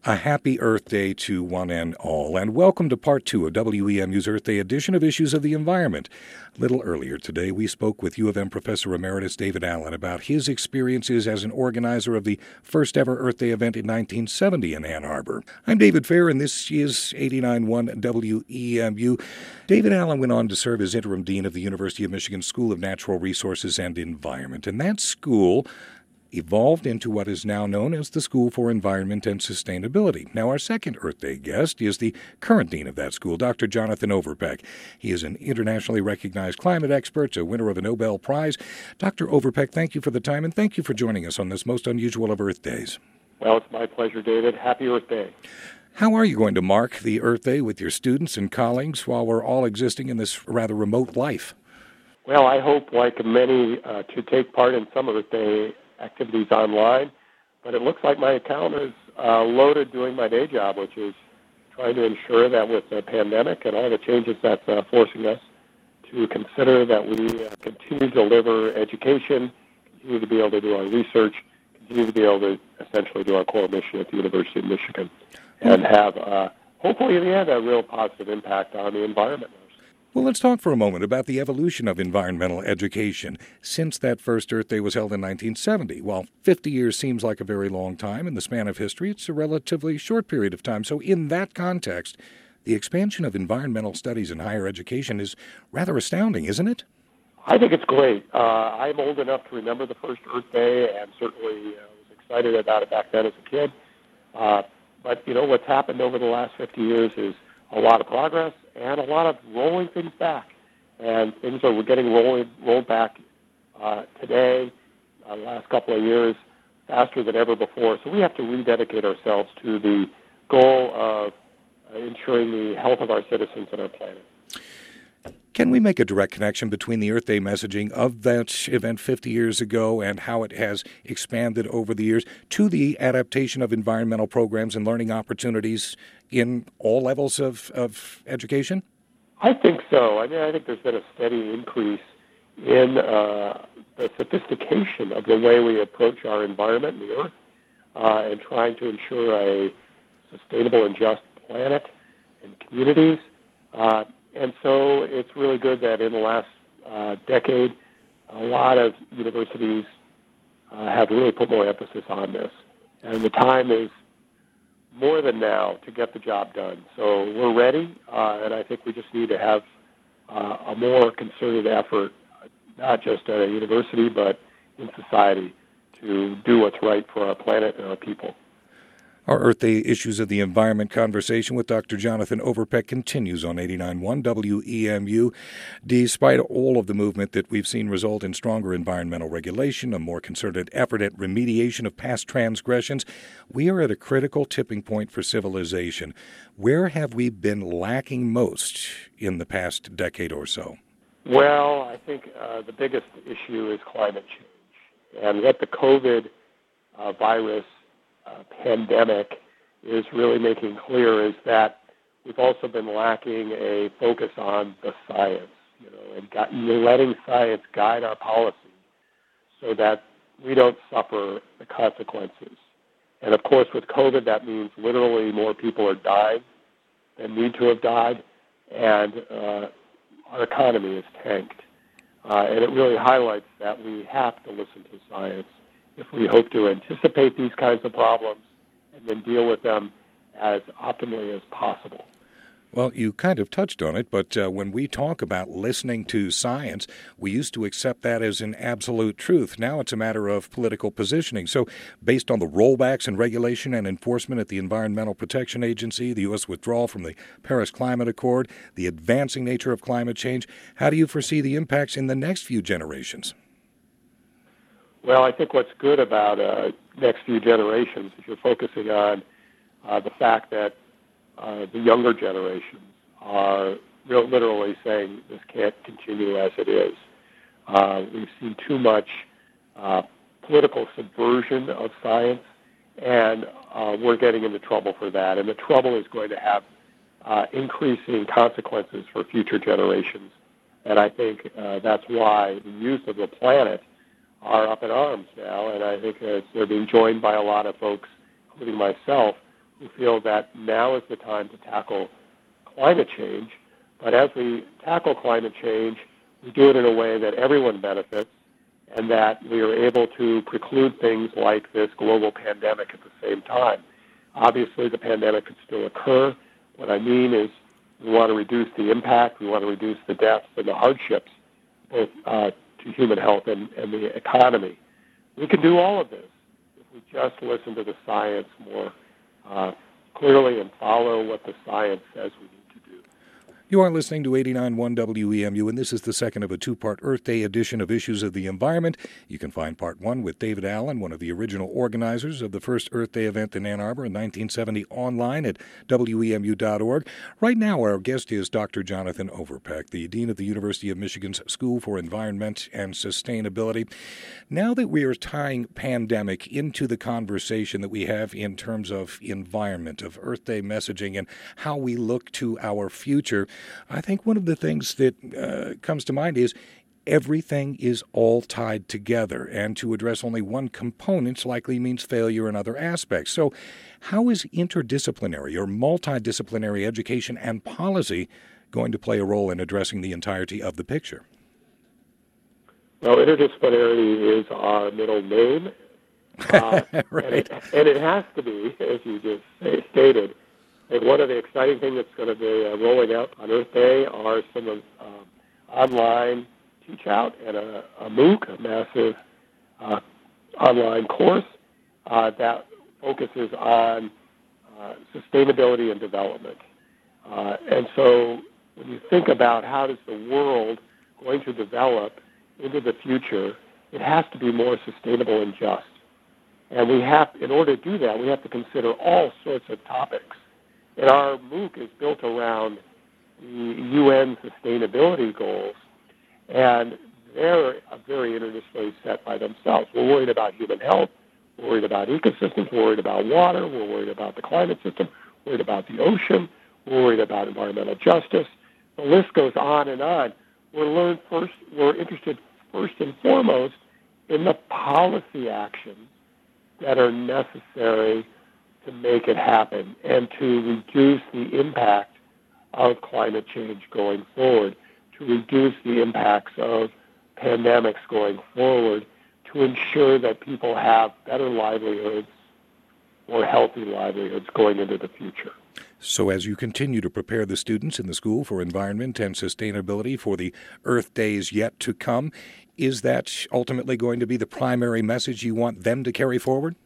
A happy Earth Day to one and all, and welcome to part 2 of WEMU's Earth Day edition of Issues of the Environment. A little earlier today, we spoke with U of M Professor Emeritus David Allen about his experiences as an organizer of the first ever Earth Day event in 1970 in Ann Arbor. I'm David Fair, and this is 89.1 WEMU. David Allen went on to serve as interim dean of the University of Michigan School of Natural Resources and Environment, and that school evolved into what is now known as the School for Environment and Sustainability. Now, our second Earth Day guest is the current dean of that school, Dr. Jonathan Overpeck. He is an internationally recognized climate expert, a winner of a Nobel Prize. Dr. Overpeck, thank you for the time, and thank you for joining us on this most unusual of Earth Days. Well, it's my pleasure, David. Happy Earth Day. How are you going to mark the Earth Day with your students and colleagues while we're all existing in this rather remote life? Well, I hope, like many, to take part in some Earth Day activities online, but it looks like my account is loaded doing my day job, which is trying to ensure that with the pandemic and all the changes that's forcing us to consider that we continue to deliver education, continue to be able to do our research, continue to be able to essentially do our core mission at the University of Michigan, and have, hopefully in the end, a real positive impact on the environment. Well, let's talk for a moment about the evolution of environmental education since that first Earth Day was held in 1970. While 50 years seems like a very long time in the span of history, it's a relatively short period of time. So in that context, the expansion of environmental studies in higher education is rather astounding, isn't it? I think it's great. I'm old enough to remember the first Earth Day and certainly was excited about it back then as a kid. But, you know, what's happened over the last 50 years is a lot of progress and a lot of rolling things back. And things are getting rolled back today, the last couple of years, faster than ever before. So we have to rededicate ourselves to the goal of ensuring the health of our citizens and our planet. Can we make a direct connection between the Earth Day messaging of that event 50 years ago and how it has expanded over the years to the adaptation of environmental programs and learning opportunities in all levels of education? I think so. I mean, I think there's been a steady increase in the sophistication of the way we approach our environment and the Earth and trying to ensure a sustainable and just planet and communities. And so it's really good that in the last decade, a lot of universities have really put more emphasis on this. And the time is more than now to get the job done. So we're ready, and I think we just need to have a more concerted effort, not just at a university, but in society, to do what's right for our planet and our people. Our Earth Day Issues of the Environment conversation with Dr. Jonathan Overpeck continues on 89.1 WEMU. Despite all of the movement that we've seen result in stronger environmental regulation, a more concerted effort at remediation of past transgressions, we are at a critical tipping point for civilization. Where have we been lacking most in the past decade or so? Well, I think the biggest issue is climate change. And what the COVID virus pandemic is really making clear is that we've also been lacking a focus on the science, and letting science guide our policy so that we don't suffer the consequences. And of course, with COVID, that means literally more people are dying than need to have died, and our economy is tanked. And it really highlights that we have to listen to science if we hope to anticipate these kinds of problems and then deal with them as optimally as possible. Well, you kind of touched on it, but when we talk about listening to science, we used to accept that as an absolute truth. Now it's a matter of political positioning. So based on the rollbacks in regulation and enforcement at the Environmental Protection Agency, the U.S. withdrawal from the Paris Climate Accord, the advancing nature of climate change, how do you foresee the impacts in the next few generations? Well, I think what's good about next few generations is you're focusing on the fact that the younger generations are literally saying this can't continue as it is. We've seen too much political subversion of science, and we're getting into trouble for that. And the trouble is going to have increasing consequences for future generations. And I think that's why the youth of the planet are up in arms now, and I think they're being joined by a lot of folks, including myself, who feel that now is the time to tackle climate change. But as we tackle climate change, we do it in a way that everyone benefits and that we are able to preclude things like this global pandemic at the same time. Obviously, the pandemic could still occur. What I mean is we want to reduce the impact, we want to reduce the deaths and the hardships, both to human health and the economy. We can do all of this if we just listen to the science more clearly and follow what the science says we need to do. You are listening to 89.1 WEMU, and this is the second of a two-part Earth Day edition of Issues of the Environment. You can find Part 1 with David Allen, one of the original organizers of the first Earth Day event in Ann Arbor in 1970, online at WEMU.org. Right now, our guest is Dr. Jonathan Overpeck, the Dean of the University of Michigan's School for Environment and Sustainability. Now that we are tying pandemic into the conversation that we have in terms of environment, of Earth Day messaging, and how we look to our future, I think one of the things that comes to mind is everything is all tied together, and to address only one component likely means failure in other aspects. So how is interdisciplinary or multidisciplinary education and policy going to play a role in addressing the entirety of the picture? Well, interdisciplinary is our middle name, right. and it has to be, as you just stated. And one of the exciting things that's going to be rolling out on Earth Day are some online teach-out and a MOOC, a massive online course that focuses on sustainability and development. And so when you think about how is the world going to develop into the future, it has to be more sustainable and just. And in order to do that, we have to consider all sorts of topics. And our MOOC is built around the UN sustainability goals, and they're very interdisciplinary set by themselves. We're worried about human health, we're worried about ecosystems, we're worried about water, we're worried about the climate system, we're worried about the ocean, we're worried about environmental justice. The list goes on and on. We're interested first and foremost in the policy actions that are necessary to make it happen and to reduce the impact of climate change going forward, to reduce the impacts of pandemics going forward, to ensure that people have better livelihoods, more healthy livelihoods going into the future. So as you continue to prepare the students in the School for Environment and Sustainability for the Earth Days yet to come, is that ultimately going to be the primary message you want them to carry forward?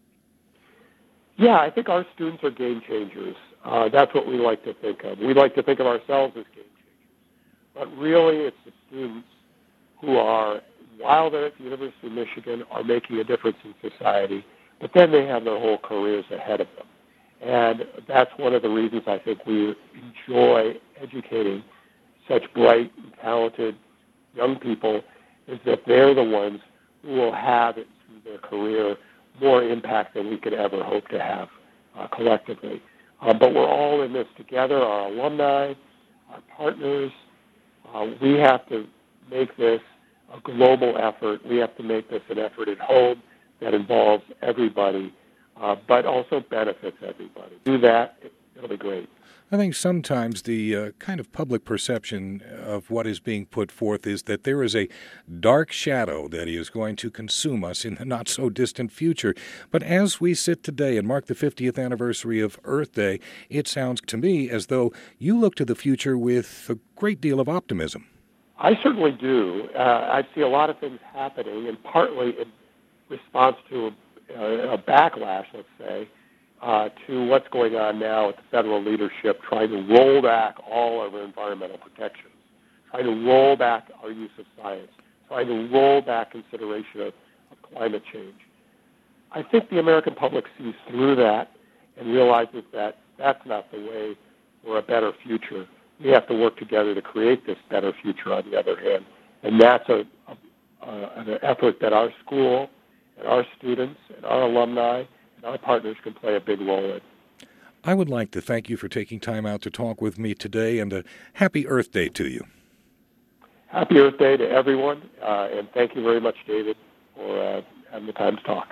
Yeah, I think our students are game changers. That's what we like to think of. We like to think of ourselves as game changers. But really, it's the students who are, while they're at the University of Michigan, are making a difference in society, but then they have their whole careers ahead of them. And that's one of the reasons I think we enjoy educating such bright and talented young people, is that they're the ones who will have it through their career more impact than we could ever hope to have collectively. But we're all in this together, our alumni, our partners. We have to make this a global effort. We have to make this an effort at home that involves everybody, but also benefits everybody. Do that, it'll be great. I think sometimes the kind of public perception of what is being put forth is that there is a dark shadow that is going to consume us in the not-so-distant future. But as we sit today and mark the 50th anniversary of Earth Day, it sounds to me as though you look to the future with a great deal of optimism. I certainly do. I see a lot of things happening, and partly in response to a backlash, let's say, to what's going on now at the federal leadership, trying to roll back all of our environmental protections, trying to roll back our use of science, trying to roll back consideration of climate change. I think the American public sees through that and realizes that that's not the way for a better future. We have to work together to create this better future on the other hand. And that's an effort that our school and our students and our alumni and our partners can play a big role in. I would like to thank you for taking time out to talk with me today, and a happy Earth Day to you. Happy Earth Day to everyone, and thank you very much, David, for having the time to talk.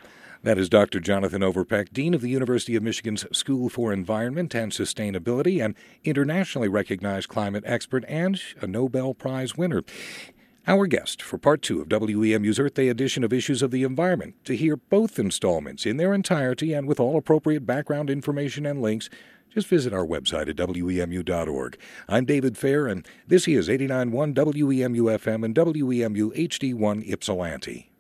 That is Dr. Jonathan Overpeck, Dean of the University of Michigan's School for Environment and Sustainability, an internationally recognized climate expert and a Nobel Prize winner. Our guest for Part 2 of WEMU's Earth Day edition of Issues of the Environment. To hear both installments in their entirety and with all appropriate background information and links, just visit our website at WEMU.org. I'm David Fair, and this is 89.1 WEMU FM and WEMU HD1 Ypsilanti.